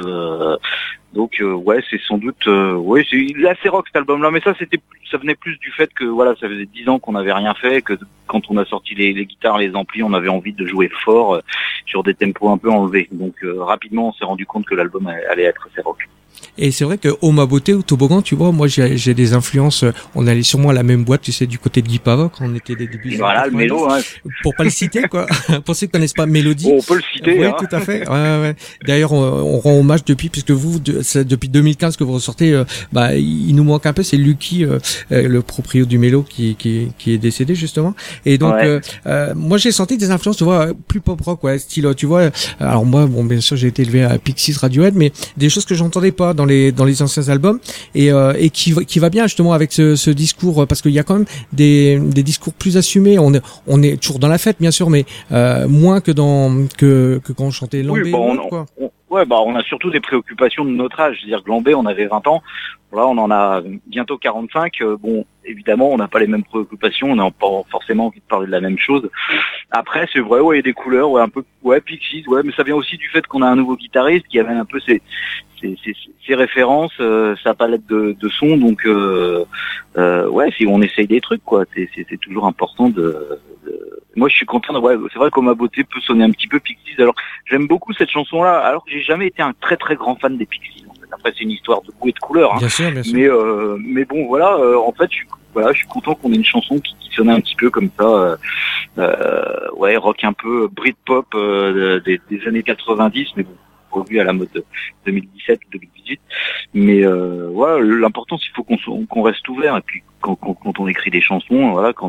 Speaker 10: ouais, c'est sans doute ouais, c'est assez rock cet album-là, mais ça venait plus du fait que voilà, ça faisait 10 ans qu'on n'avait rien fait, que quand on a sorti les guitares, les amplis, on avait envie de jouer fort sur des tempos un peu enlevés. Donc rapidement, on s'est rendu compte que l'album allait être assez rock.
Speaker 9: Et c'est vrai que Oh ma beauté ou Toboggan, tu vois, moi j'ai des influences. On allait sûrement à la même boîte, tu sais, du côté de Guy Pavot quand on était des débuts.
Speaker 10: Voilà, le mélo, hein.
Speaker 9: Pour pas le citer, quoi. Pour ceux qui connaissent pas Mélodie.
Speaker 10: Bon, on peut le citer.
Speaker 9: Oui,
Speaker 10: hein.
Speaker 9: Tout à fait. Ouais. D'ailleurs, on rend hommage puisque vous, depuis 2015 que vous ressortez, il nous manque un peu. C'est Lucky, le proprio du mélo, qui est décédé justement. Et donc, moi j'ai senti des influences, tu vois, plus pop rock, ouais, style, tu vois. Alors moi, bon, bien sûr, j'ai été élevé à Pixies, Radiohead, mais des choses que j'entendais pas dans les anciens albums, et qui va bien justement avec ce discours, parce qu'il y a quand même des discours plus assumés. On est toujours dans la fête bien sûr, mais moins que quand on chantait Lambé.
Speaker 10: Oui, on a surtout des préoccupations de notre âge. C'est-à-dire que Lambé, on avait 20 ans. Là, on en a bientôt 45. Bon, évidemment, on n'a pas les mêmes préoccupations. On n'a pas forcément envie de parler de la même chose. Après, c'est vrai, ouais, il y a des couleurs, ouais, un peu, ouais, Pixies, ouais, mais ça vient aussi du fait qu'on a un nouveau guitariste qui amène un peu ses références, sa palette de sons. Donc, ouais, si on essaye des trucs, quoi. C'est toujours important moi, je suis content. Ouais, c'est vrai que ma beauté peut sonner un petit peu Pixies. Alors, j'aime beaucoup cette chanson-là, alors que j'ai jamais été un très très grand fan des Pixies. En fait. Après, c'est une histoire de goût et de couleur. Hein.
Speaker 9: Bien sûr.
Speaker 10: Mais bon, voilà. En fait, je suis content qu'on ait une chanson qui sonnait un petit peu comme ça. Ouais, rock un peu Britpop des années 90, mais bon, revu à la mode 2017 ou 2018. Mais voilà, l'important, il faut qu'on reste ouvert. Et puis, quand on écrit des chansons, voilà, qu'on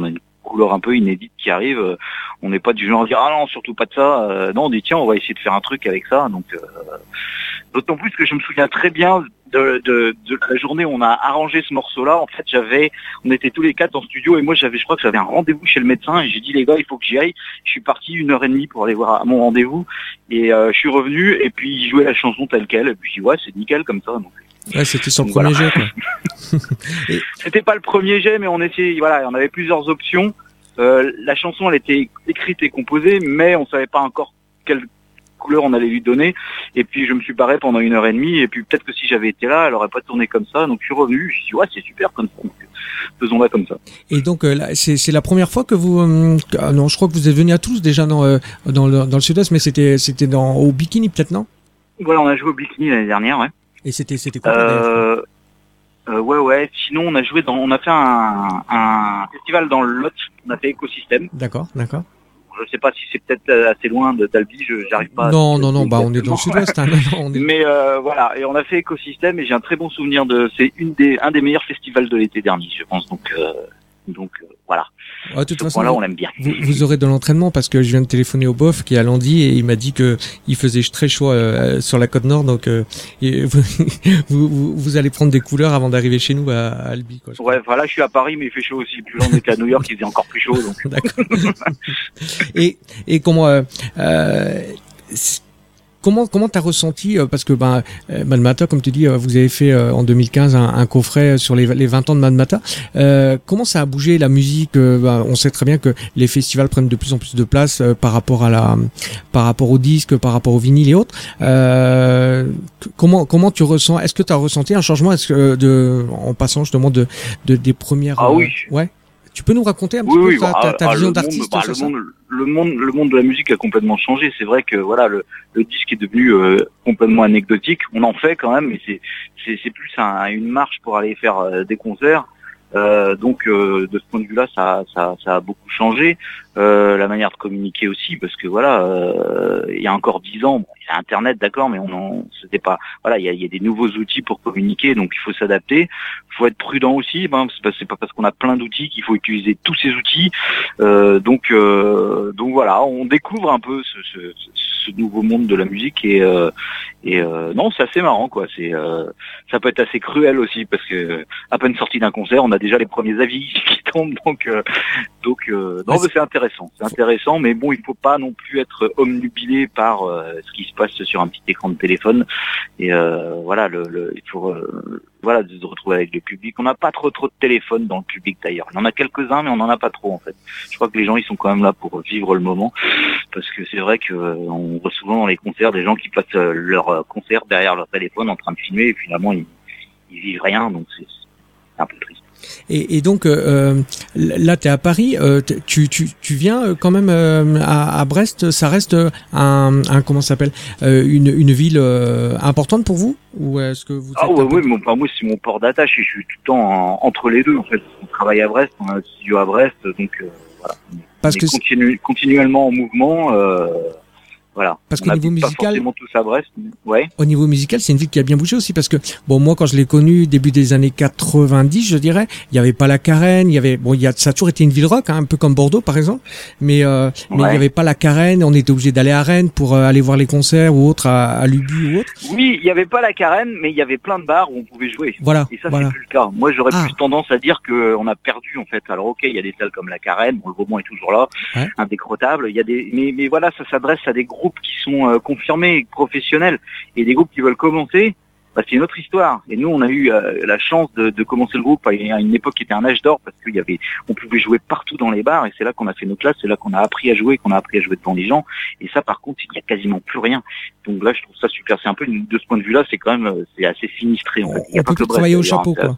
Speaker 10: couleur un peu inédite qui arrive, on n'est pas du genre à dire ah non surtout pas de ça. Non, on dit tiens on va essayer de faire un truc avec ça. Donc d'autant plus que je me souviens très bien de la journée où on a arrangé ce morceau-là. En fait, on était tous les 4 en studio et moi je crois que j'avais un rendez-vous chez le médecin et j'ai dit les gars, il faut que j'y aille. Je suis parti 1h30 pour aller voir mon rendez-vous et je suis revenu et puis il jouait la chanson telle quelle et puis ouais, c'est nickel comme ça. Donc,
Speaker 9: ouais, c'était son premier jet, quoi.
Speaker 10: C'était pas le premier jet, mais on essayait, voilà, on avait plusieurs options. La chanson, elle était écrite et composée, mais on savait pas encore quelle couleur on allait lui donner. Et puis je me suis barré pendant 1h30. Et puis peut-être que si j'avais été là, elle aurait pas tourné comme ça. Donc je suis revenu. Je me suis dit ouais, c'est super comme ça. Donc, faisons-la comme ça.
Speaker 9: Et donc là, c'est la première fois que vous non, je crois que vous êtes venus à Toulouse déjà dans le sud-est, mais c'était au Bikini peut-être, non?
Speaker 10: Voilà, on a joué au Bikini l'année dernière, ouais.
Speaker 9: Et c'était quoi?
Speaker 10: Ouais. Sinon, on a fait un festival dans le Lot. On a fait Écosystème.
Speaker 9: D'accord.
Speaker 10: Je sais pas si c'est peut-être assez loin d'Albi. J'arrive pas.
Speaker 9: Non. Bah, on est dans le sud-ouest. Hein,
Speaker 10: Mais voilà. Et on a fait Écosystème et j'ai un très bon souvenir c'est un des meilleurs festivals de l'été dernier, je pense. Donc voilà.
Speaker 9: De toute façon,
Speaker 10: là, on l'aime bien.
Speaker 9: Vous aurez de l'entraînement parce que je viens de téléphoner au bof qui est à Landy et il m'a dit que il faisait très chaud sur la côte nord, donc vous allez prendre des couleurs avant d'arriver chez nous à Albi, quoi.
Speaker 10: Ouais, voilà, je suis à Paris mais il fait chaud aussi. Plus là, on était à New York, il faisait encore plus chaud. Donc.
Speaker 9: D'accord. Et comment Comment t'as ressenti, parce que Madmata, comme tu dis, vous avez fait en 2015 un coffret sur les 20 ans de Madmata. Comment ça a bougé la musique? On sait très bien que les festivals prennent de plus en plus de place par rapport au disque, par rapport au vinyle et autres. Comment tu ressens? Est-ce que tu as ressenti un changement? En passant justement des premières?
Speaker 10: Ah oui.
Speaker 9: Ouais. Tu peux nous raconter un petit peu ta vision d'artiste?
Speaker 10: Le monde de la musique a complètement changé. C'est vrai que voilà, le disque est devenu complètement anecdotique. On en fait quand même, mais c'est plus une marche pour aller faire des concerts. Donc de ce point de vue-là, ça a beaucoup changé. La manière de communiquer aussi, parce que voilà, il y a encore 10 ans, il y a Internet, d'accord, mais c'était pas. Voilà, il y a des nouveaux outils pour communiquer, donc il faut s'adapter. Il faut être prudent aussi. C'est pas parce qu'on a plein d'outils qu'il faut utiliser tous ces outils. Donc voilà, on découvre un peu ce nouveau monde de la musique et non, c'est assez marrant, quoi. Ça peut être assez cruel aussi parce que à peine sorti d'un concert, on a déjà les premiers avis qui tombent, donc non, mais c'est intéressant, mais bon, il faut pas non plus être omnubilé par ce qui se passe sur un petit écran de téléphone. Et voilà, il faut voilà, de se retrouver avec le public. On n'a pas trop de téléphones dans le public d'ailleurs. Il y en a quelques-uns, mais on n'en a pas trop en fait. Je crois que les gens ils sont quand même là pour vivre le moment, parce que c'est vrai que on voit souvent dans les concerts des gens qui passent leur concert derrière leur téléphone en train de filmer et finalement ils vivent rien, donc c'est un peu triste.
Speaker 9: Et donc là t'es à Paris, tu viens quand même à Brest, ça reste comment ça s'appelle, une ville importante pour vous, ou est-ce que vous
Speaker 10: oui, moi c'est mon port d'attache et je suis tout le temps entre les deux en fait. On travaille à Brest, on a un studio à Brest, donc voilà.
Speaker 9: Parce
Speaker 10: on est continuellement en mouvement. Voilà.
Speaker 9: Parce qu'au niveau musical,
Speaker 10: pas forcément tous à Brest, ouais.
Speaker 9: Au niveau musical, c'est une ville qui a bien bougé aussi, parce que moi quand je l'ai connue début des années 90, je dirais, il y avait pas la Carène, ça a toujours été une ville rock, hein, un peu comme Bordeaux par exemple, mais il y avait pas la Carène, on était obligé d'aller à Rennes pour aller voir les concerts ou autres à Lubu ou autre.
Speaker 10: Oui, il y avait pas la Carène, mais il y avait plein de bars où on pouvait jouer.
Speaker 9: Voilà.
Speaker 10: Et ça c'est plus le cas. Moi j'aurais plus tendance à dire que on a perdu en fait. Alors OK, il y a des salles comme la Carène, le Gaumont est toujours là, indécrottable. Il y a mais voilà, ça s'adresse à des groupes qui sont confirmés, professionnels, et des groupes qui veulent commencer, c'est une autre histoire. Et nous, on a eu la chance de commencer le groupe à une époque qui était un âge d'or, parce on pouvait jouer partout dans les bars, et c'est là qu'on a fait nos classes, c'est là qu'on a appris à jouer, devant les gens. Et ça, par contre, il y a quasiment plus rien. Donc là, je trouve ça super. C'est un peu de ce point de vue-là, c'est quand même c'est assez sinistré. En fait.
Speaker 9: On peut plus travailler au chapeau, quoi.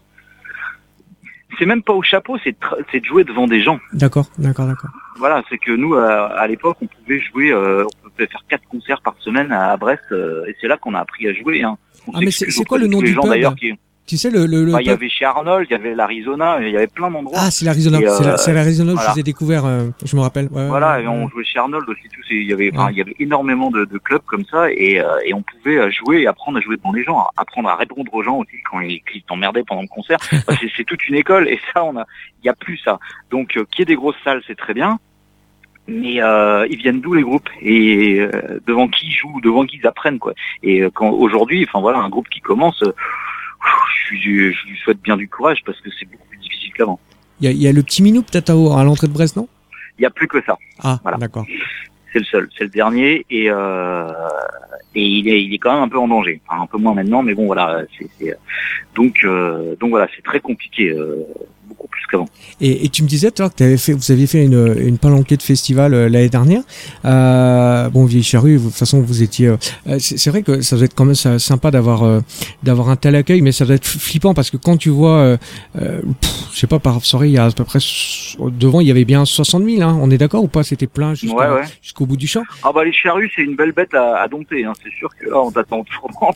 Speaker 10: C'est même pas au chapeau, c'est de jouer devant des gens.
Speaker 9: D'accord.
Speaker 10: Voilà, c'est que nous, à l'époque, on pouvait jouer, on pouvait faire 4 concerts par semaine à Brest, et c'est là qu'on a appris à jouer. Hein.
Speaker 9: Mais c'est quoi le nom du pub? Tu sais,
Speaker 10: il y avait chez Arnold, il y avait l'Arizona, il y avait plein d'endroits.
Speaker 9: Ah, c'est l'Arizona. C'est l'Arizona que je vous ai découvert, je me rappelle.
Speaker 10: Et on jouait chez Arnold aussi. Il y avait énormément de clubs comme ça et on pouvait jouer et apprendre à jouer devant les gens, apprendre à répondre aux gens aussi quand ils t'emmerdaient pendant le concert. C'est toute une école et ça, il y a plus ça. Donc, qu'il y ait des grosses salles, c'est très bien. Mais ils viennent d'où les groupes et devant qui ils jouent, devant qui ils apprennent quoi. Et quand aujourd'hui, un groupe qui commence, je lui souhaite bien du courage parce que c'est beaucoup plus difficile qu'avant.
Speaker 9: Il y a le petit Minou peut-être à l'entrée de Brest, non? Il
Speaker 10: y a plus que ça.
Speaker 9: Ah, voilà. D'accord.
Speaker 10: C'est le seul, c'est le dernier et il est quand même un peu en danger. Un peu moins maintenant, mais bon voilà. Donc voilà, c'est très compliqué. Beaucoup plus qu'avant.
Speaker 9: Et tu me disais tout à l'heure que vous aviez fait une palanquée de festival l'année dernière. Vieille Charrue, de toute façon vous étiez. C'est vrai que ça doit être quand même sympa d'avoir un tel accueil, mais ça doit être flippant parce que quand tu vois, je sais pas, par soirée il y a à peu près devant il y avait bien 60 000. Hein, on est d'accord ou pas? C'était plein jusqu'au bout du champ.
Speaker 10: Ah les Charrues c'est une belle bête à dompter. Hein. C'est sûr que là on t'attend au tournant.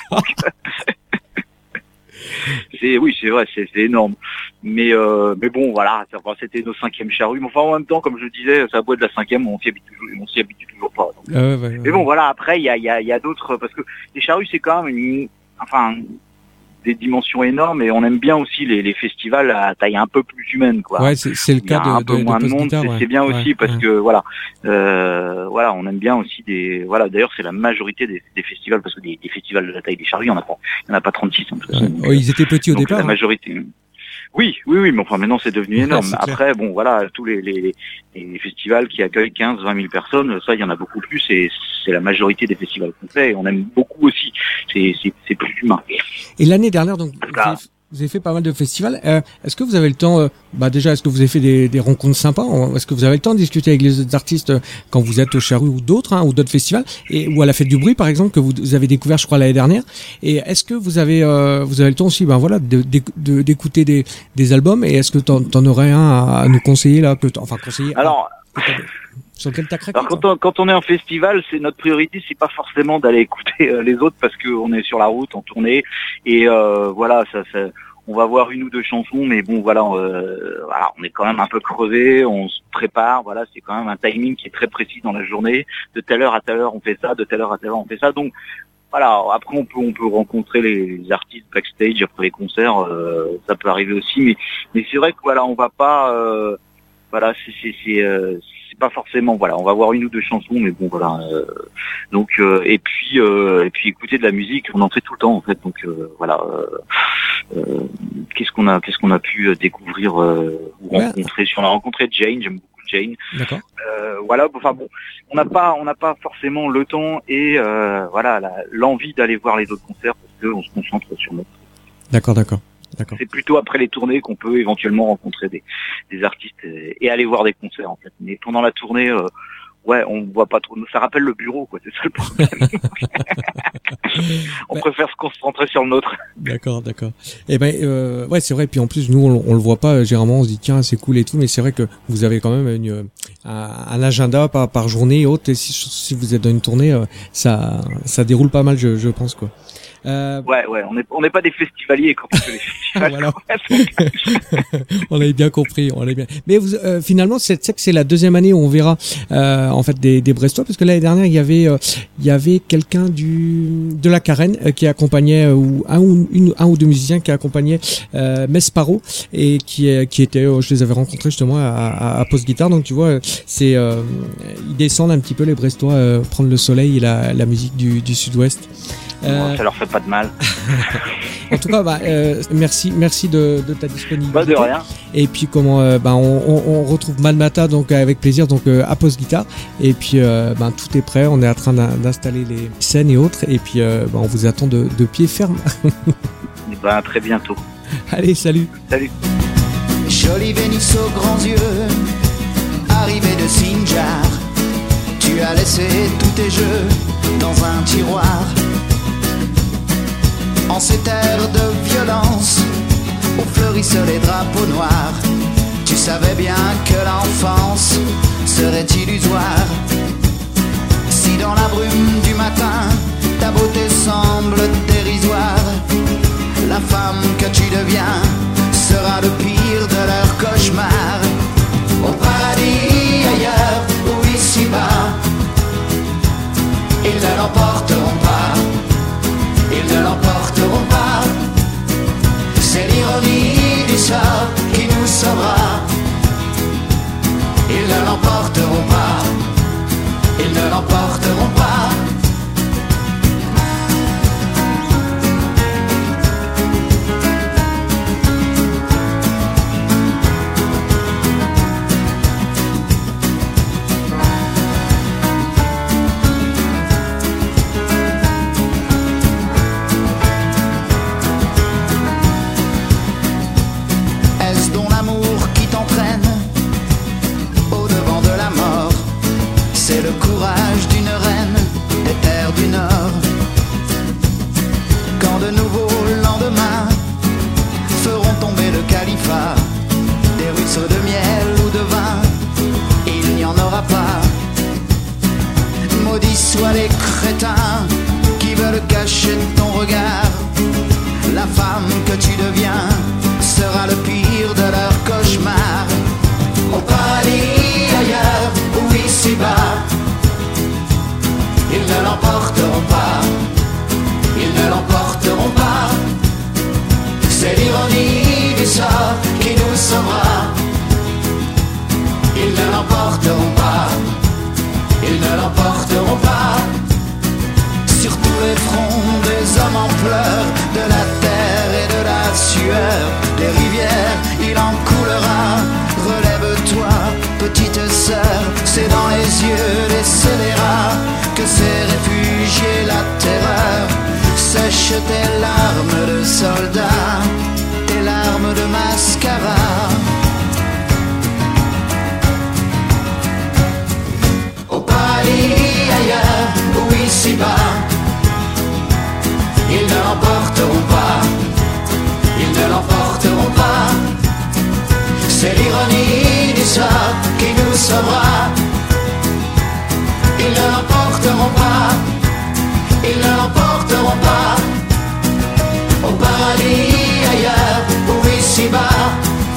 Speaker 10: C'est vrai, c'est énorme. Mais bon, voilà, c'était nos 5e Charrues. Mais en même temps, comme je disais, ça a beau être la 5e, on s'y habitue toujours pas. Donc. Mais bon, voilà, après, il y a d'autres, parce que les Charrues, c'est quand même des dimensions énormes et on aime bien aussi les festivals à taille un peu plus humaine, quoi.
Speaker 9: Ouais, c'est le cas
Speaker 10: un peu moins de monde, c'est bien aussi parce que on aime bien aussi d'ailleurs c'est la majorité des festivals parce que des festivals de la taille des Charrues, il y en a pas 36 en tout cas.
Speaker 9: Ils étaient petits au départ.
Speaker 10: La majorité. Oui, mais maintenant c'est devenu énorme. Après, tous les festivals qui accueillent 15-20 000 personnes, ça, il y en a beaucoup plus et c'est la majorité des festivals qu'on fait et on aime beaucoup aussi. C'est plus humain.
Speaker 9: Et l'année dernière, donc, vous avez fait pas mal de festivals. Est-ce que vous avez le temps, déjà, est-ce que vous avez fait des rencontres sympas? Est-ce que vous avez le temps de discuter avec les autres artistes quand vous êtes au Charrue ou d'autres, ou d'autres festivals, ou à la Fête du Bruit, par exemple, que vous avez découvert, je crois, l'année dernière? Et est-ce que vous avez le temps aussi, d'écouter des albums? Et est-ce que t'en aurais un à nous conseiller, là, conseiller?
Speaker 10: Alors.
Speaker 9: Sur lequel t'as craqué?
Speaker 10: Alors quand on est en festival, c'est notre priorité, c'est pas forcément d'aller écouter les autres parce qu'on est sur la route, en tournée, et on va voir une ou deux chansons, mais bon on est quand même un peu crevé, on se prépare, c'est quand même un timing qui est très précis dans la journée. De telle heure à telle heure on fait ça, de telle heure à telle heure on fait ça. Donc après on peut rencontrer les artistes backstage après les concerts, ça peut arriver aussi, mais c'est vrai que on va pas c'est pas forcément on va voir une ou deux chansons mais bon donc et puis écouter de la musique, on en fait tout le temps en fait, donc qu'est-ce qu'on a pu découvrir ou rencontrer? On a rencontré Jane, j'aime beaucoup Jane.
Speaker 9: D'accord.
Speaker 10: On n'a pas forcément le temps et l'envie d'aller voir les autres concerts parce qu'on se concentre sur notre.
Speaker 9: D'accord.
Speaker 10: C'est plutôt après les tournées qu'on peut éventuellement rencontrer des artistes et aller voir des concerts en fait. Mais pendant la tournée, on voit pas trop. Ça rappelle le bureau, quoi. C'est ça le problème. On préfère se concentrer sur le nôtre.
Speaker 9: D'accord. Et c'est vrai. Puis en plus, nous, on le voit pas. Généralement, on se dit tiens, c'est cool et tout. Mais c'est vrai que vous avez quand même un agenda par journée et autres. Et si vous êtes dans une tournée, ça déroule pas mal, je pense, quoi.
Speaker 10: On n'est pas des festivaliers quand on fait les festivals.
Speaker 9: On l'avait bien compris, Mais finalement, c'est la deuxième année où on verra en fait des Brestois, parce que l'année dernière il y avait quelqu'un de la Carène qui accompagnait un ou deux musiciens qui accompagnaient Mesparo et qui était, je les avais rencontrés justement à Post Guitare. Donc tu vois, c'est ils descendent un petit peu les Brestois prendre le soleil et la musique du Sud-Ouest.
Speaker 10: Ça leur fait pas de mal.
Speaker 9: En tout cas, merci de ta disponibilité.
Speaker 10: De rien.
Speaker 9: Et puis on retrouve Malmata donc avec plaisir donc à Post Guitare. Et puis tout est prêt, on est en train d'installer les scènes et autres. Et puis on vous attend de pied ferme.
Speaker 10: À très bientôt.
Speaker 9: Allez, salut.
Speaker 10: Salut.
Speaker 11: Jolie Vénus aux grands yeux, arrivé de Sinjar, tu as laissé tous tes jeux dans un tiroir. En ces terres de violence, où fleurissent les drapeaux noirs, tu savais bien que l'enfance serait illusoire. Si dans la brume du matin, ta beauté semble dérisoire, la femme que tu ne l'emporteront pas, ils ne l'emporteront pas. C'est l'ironie du sort qui nous sauvera. Ils ne l'emporteront pas, ils ne l'emporteront pas. Sois les crétins qui veulent cacher ton regard. La femme que tu deviens sera le pire de leur cauchemar. Au paradis ailleurs ou ici-bas, ils ne l'emporteront pas, ils ne l'emporteront pas. C'est l'ironie du sort qui nous sauvera. Ils ne l'emporteront pas, ils ne l'emporteront pas. Sur tous les fronts des hommes en pleurs, de la terre et de la sueur, des rivières, il en coulera. Relève-toi, petite sœur, c'est dans les yeux des scélérats que s'est réfugiée la terreur. Sèche tes larmes de soldat, tes larmes de mascara. Au paradis ailleurs ou ici-bas, ils ne l'emporteront pas, ils ne l'emporteront pas. C'est l'ironie du sort qui nous sauvera. Ils ne l'emporteront pas, ils ne l'emporteront pas. Au paradis ailleurs ou ici-bas,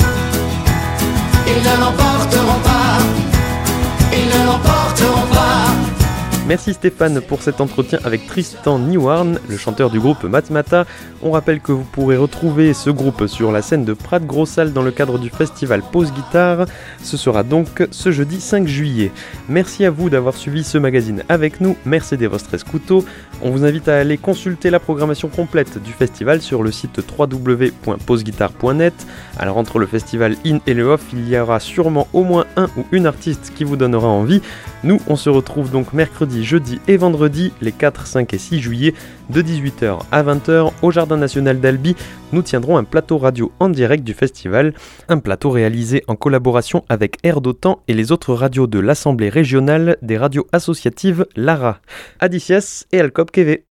Speaker 11: ils ne l'emporteront pas, ils ne l'emporteront pas.
Speaker 1: Merci Stéphane pour cet entretien avec Tristan Nieuwarn, le chanteur du groupe Matmata. On rappelle que vous pourrez retrouver ce groupe sur la scène de Prat-Gros-Salle dans le cadre du festival Pause Guitare. Ce sera donc ce jeudi 5 juillet. Merci à vous d'avoir suivi ce magazine avec nous. Mercedes Vostres Couteau. On vous invite à aller consulter la programmation complète du festival sur le site www.pauseguitare.net. Alors entre le festival in et le off, il y aura sûrement au moins un ou une artiste qui vous donnera envie. Nous, on se retrouve donc mercredi, jeudi et vendredi, les 4, 5 et 6 juillet, de 18h à 20h au Jardin National d'Albi. Nous tiendrons un plateau radio en direct du festival, un plateau réalisé en collaboration avec Air d'Otan et les autres radios de l'Assemblée régionale des radios associatives Lara, Adicias et Alcop Quévé.